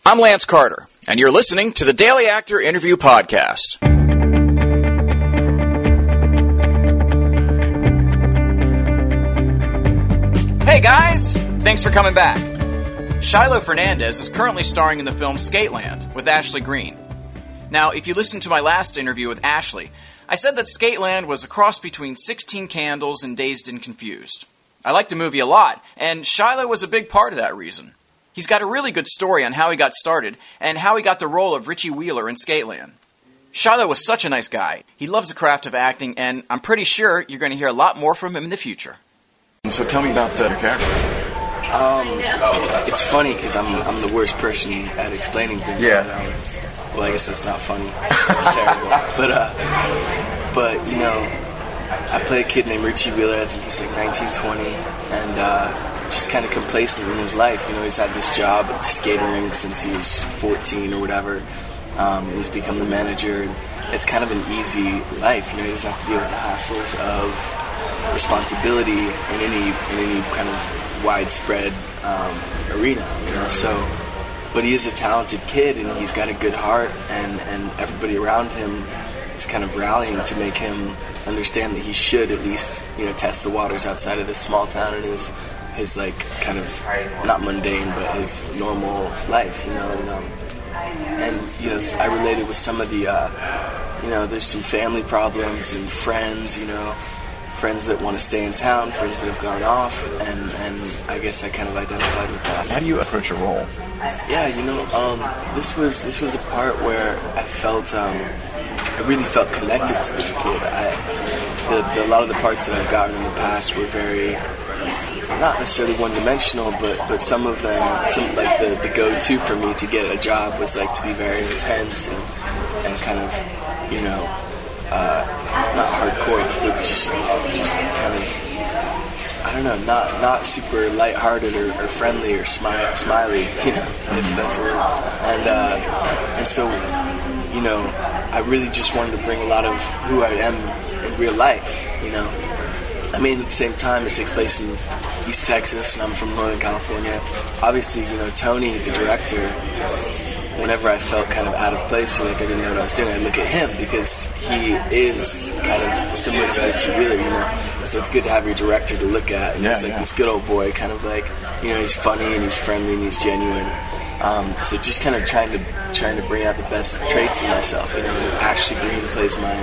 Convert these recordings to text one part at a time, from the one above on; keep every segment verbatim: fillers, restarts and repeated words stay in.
I'm Lance Carter, and you're listening to the Daily Actor Interview Podcast. Hey guys! Thanks for coming back. Shiloh Fernandez is currently starring in the film Skateland with Ashley Greene. Now, if you listened to my last interview with Ashley, I said that Skateland was a cross between sixteen Candles and Dazed and Confused. I liked the movie a lot, and Shiloh was a big part of that reason. He's got a really good story on how he got started and how he got the role of Richie Wheeler in Skateland. Shiloh was such a nice guy. He loves the craft of acting, and I'm pretty sure you're going to hear a lot more from him in the future. So tell me about uh, your character. Um, it's funny because I'm I'm the worst person at explaining things. Yeah. But, um, well, I guess that's not funny. It's terrible. But uh, but you know, I play a kid named Richie Wheeler. I think he's like nineteen, twenty, and uh, just kind of complacent in his life. You know, he's had this job at the skating rink since he was fourteen or whatever. Um, he's become the manager, and it's kind of an easy life. You know, he doesn't have to deal with the hassles of responsibility in any in any kind of widespread um, arena. You know, so. But he is a talented kid, and he's got a good heart, and, and everybody around him is kind of rallying to make him understand that he should at least, you know, test the waters outside of this small town and his, his like, kind of, not mundane, but his normal life, you know. And, um, and you know, I related with some of the, uh, you know, there's some family problems and friends, you know, friends that want to stay in town, friends that have gone off, and, and I guess I kind of identified with that. How do you approach a role? Yeah, you know, um, this was this was a part where I felt, um, I really felt connected to this kid. I, the, the, a lot of the parts that I've gotten in the past were very, not necessarily one-dimensional, but, but some of them, some, like the, the go-to for me to get a job was like to be very intense and, and kind of, you know, Uh, not hardcore, but just, just kind of, I don't know, not not super lighthearted or, or friendly or smi- smiley, you know, if that's a word. And uh, and so, you know, I really just wanted to bring a lot of who I am in real life, you know. I mean, at the same time, it takes place in East Texas, and I'm from Northern California. Obviously, you know, Tony, the director, whenever I felt kind of out of place or like I didn't know what I was doing, I'd look at him because he is kind of similar to Richie Wheeler, you know. So it's good to have your director to look at. And yeah, he's like yeah. this good old boy, kind of like, you know, he's funny and he's friendly and he's genuine. Um, so just kind of trying to trying to bring out the best traits in myself, you know. Ashley Greene plays my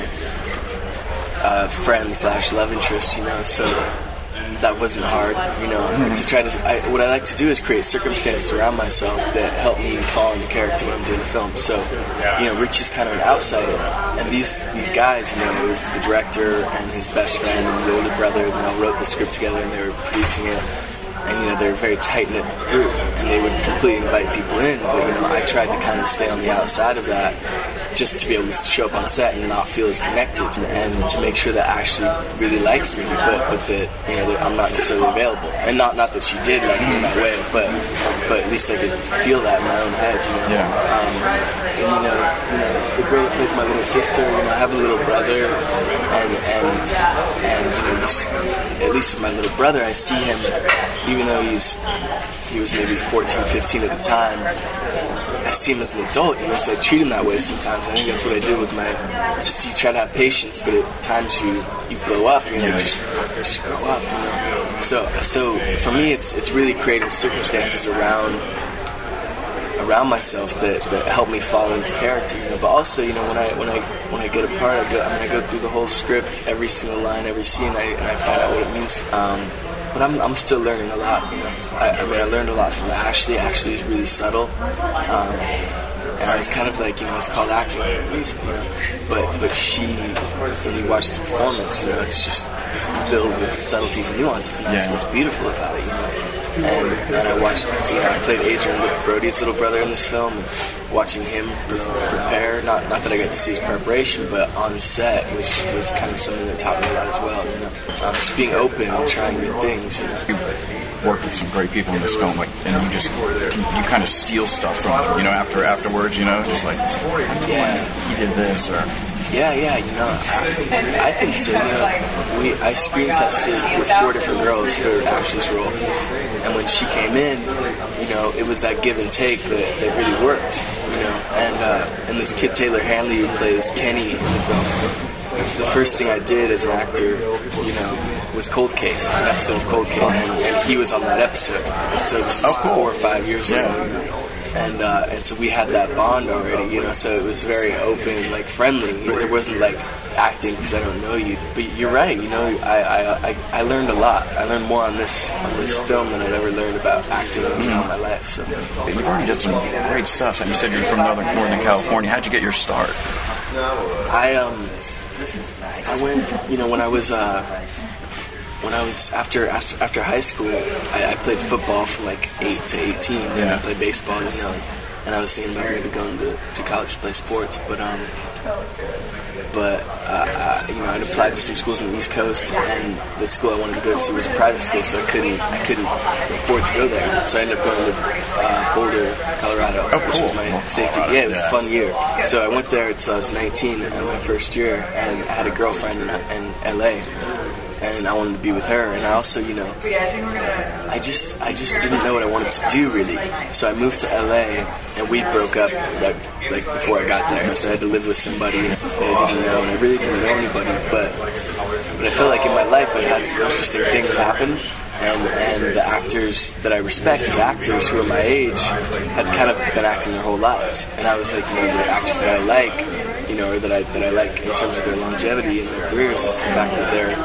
uh, friend slash love interest, you know. So that wasn't hard, you know. Mm-hmm. To try to, I, what I like to do is create circumstances around myself that help me fall into character when I'm doing a film. So, you know, Richie's kind of an outsider, and these these guys, you know, it was the director and his best friend and the older brother, and they all wrote the script together and they were producing it. And, you know, they're a very tight-knit group, and they would completely invite people in, but, you know, I tried to kind of stay on the outside of that just to be able to show up on set and not feel as connected, and to make sure that Ashley really likes me, but, but that, you know, that I'm not necessarily available. And not not that she did like me in that way, but but at least I could feel that in my own head, you know. Yeah. Um, and, you know, you know, the girl that plays my little sister, you know, I have a little brother, and, and, and you know, just, at least with my little brother, I see him, even though he's he was maybe fourteen, fifteen at the time, I see him as an adult, you know, so I treat him that way sometimes. I think that's what I do with my, it's just you try to have patience, but at times you, you blow up, you know, yeah. just just grow up, you know. So so for me, it's it's really creating circumstances around around myself that, that help me fall into character, you know. But also, you know, when I when I when I get a part, I go I mean I go through the whole script, every single line, every scene, I, and I find out what it means. Um, But I'm I'm still learning a lot, you know. I, I mean, I learned a lot from Ashley. Ashley is really subtle, um, and I was kind of like, you know, it's called acting, music, you know. But but she, when you watch the performance, you know, it's just it's filled with subtleties and nuances, and that's yeah. what's beautiful about it, you know. And and I watched, you know, I played Adrian Brody's little brother in this film, and watching him prepare, not not that I got to see his preparation, but on set, which was kind of something that taught me a lot as well, you know. Um, just being open and trying new things, you know. You worked with some great people in this film, like, and you just you, you kind of steal stuff from them, you know, after afterwards, you know, just like, yeah, he did this, or Yeah, yeah, you know, I, I think so. You know, we I screen tested with four different girls for Ashley's role, and when she came in, you know, it was that give and take that, that really worked. You know, and uh, and this kid Taylor Hanley who plays Kenny in the film, the first thing I did as an actor, you know, was Cold Case, an episode of Cold Case, and, and he was on that episode. And so this is oh, cool. four or five years ago. Yeah. And uh, and so we had that bond already, you know, so it was very open, like friendly. It wasn't like acting because I don't know you. But you're right, you know, I, I, I, I learned a lot. I learned more on this on this film than I've ever learned about acting in mm. my life. So you've already did some great stuff. And you said you're from Northern, Northern California. How'd you get your start? I um, I went, you know, when I was uh, when I was after after high school, I, I played football from like eight to eighteen. Yeah. And I played baseball, you know, and I was thinking about maybe going to, to college to play sports, but um, but uh, uh, you know, I'd applied to some schools on the East Coast, and the school I wanted to go to was a private school, so I couldn't I couldn't afford to go there. So I ended up going to uh, Boulder, Colorado, oh, which cool. was my safety. Yeah, it was a fun year. So I went there until I was nineteen, in my first year, and I had a girlfriend in, in L A. And I wanted to be with her, and I also, you know, I just, I just didn't know what I wanted to do really. So I moved to L A, and we broke up like, like before I got there. So I had to live with somebody that I didn't know, and I really didn't know anybody. But, but I feel like in my life I had some interesting things happen, and and the actors that I respect as actors who are my age had kind of been acting their whole lives, and I was like, you know, the actors that I like. You know, or that I that I like in terms of their longevity and their careers is the fact that they're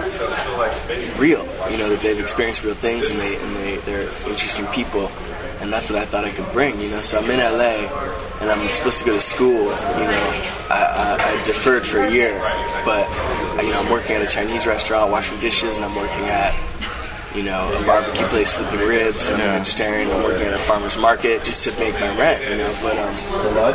real. You know, that they've experienced real things and they and they they're interesting people, and that's what I thought I could bring. You know, so I'm in L A and I'm supposed to go to school. You know, I, I, I deferred for a year, but you know, I'm working at a Chinese restaurant, washing dishes, and I'm working at, you know, a barbecue place flipping ribs, and I'm vegetarian. I'm working at a farmer's market just to make my rent, you know. But um,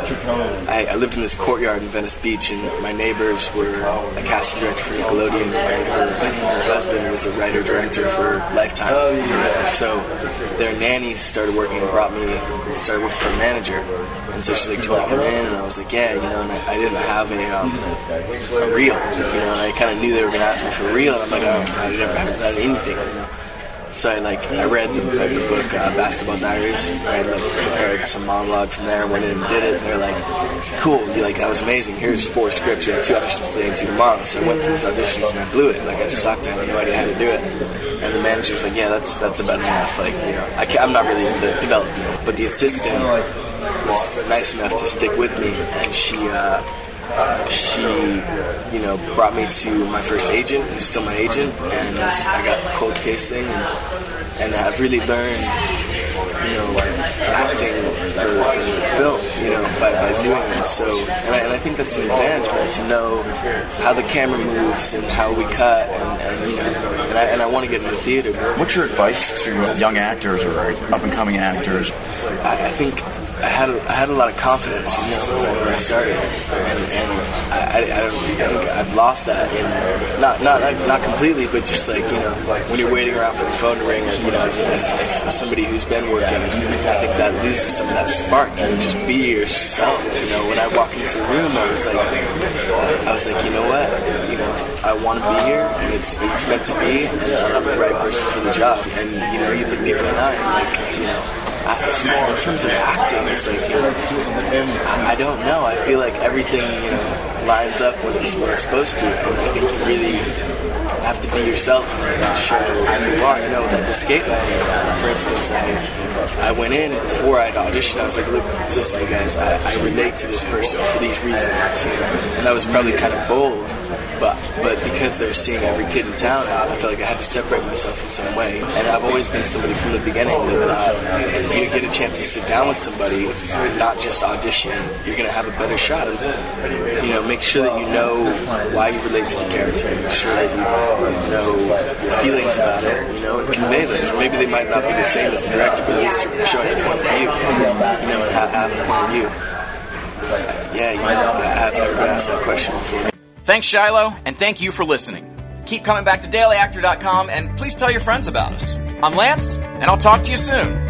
I, I lived in this courtyard in Venice Beach, and my neighbors were a casting director for Nickelodeon, and her, her husband was a writer-director for Lifetime. So their nannies started working and brought me, started working for a manager. And so she's like, do you want to come in? And I was like, yeah, you know, and I, I didn't have a, um, a reel, you know, and I kind of knew they were going to ask me for a reel, and I'm like, oh, I never haven't done anything, you know. So I like I read the, read the book uh, Basketball Diaries. I like prepared some monologue from there. Went in and did it. And they're like, "Cool." You're like, "That was amazing. Here's four scripts. You have two auditions today and two tomorrow." So I went to these auditions and I blew it. Like I sucked. I had no idea how to do it. And the manager was like, "Yeah, that's that's about enough." Like, you know, I I'm not really into development, but the assistant was nice enough to stick with me, and she. Uh, She, you know, brought me to my first agent, who's still my agent, and I got the Cold Case thing, and, and I've really learned, you know, acting for, for film, you know, by, by doing it. So, and I, and I think that's an advantage, man, to know how the camera moves and how we cut, and, and you know, and I, and I want to get into theater. What's your advice to young actors or up-and-coming actors? I, I think I had a, I had a lot of confidence, you know, when I started, and, and I, I, I, don't, I think I've lost that in not not not completely, but just like, you know, when you're waiting around for the phone to ring, or, you know, as, as, as somebody who's been working, I think that loses some of that spark. You know, just be yourself. You know, when I walked into a room, I was like, I was like, you know what, you know, I want to be here, and it's it's meant to be, and I'm the right person for the job. And you know, you look people in the eye, and like, you know. I, in terms of acting, it's like, you know, I, I don't know. I feel like everything, you know, lines up when it's when it's supposed to. And I think you really have to be yourself and show who you are. You know, like the Skateland, for instance, I I went in and before I'd auditioned, I was like, look, listen, guys, I, I relate to this person for these reasons, you know? And that was probably kind of bold. But but because they're seeing every kid in town, I felt like I had to separate myself in some way. And I've always been somebody from the beginning that uh, if you get a chance to sit down with somebody, not just audition, you're going to have a better shot. And, you know, make sure that you know why you relate to the character. Make sure that you know your feelings about it, you know, and convey those. Maybe they might not be the same as the director, but at least you're showing a point of view, you know, and have, have a point of view. Uh, yeah, you know, I've never been asked that question before. Thanks, Shiloh, and thank you for listening. Keep coming back to daily actor dot com, and please tell your friends about us. I'm Lance, and I'll talk to you soon.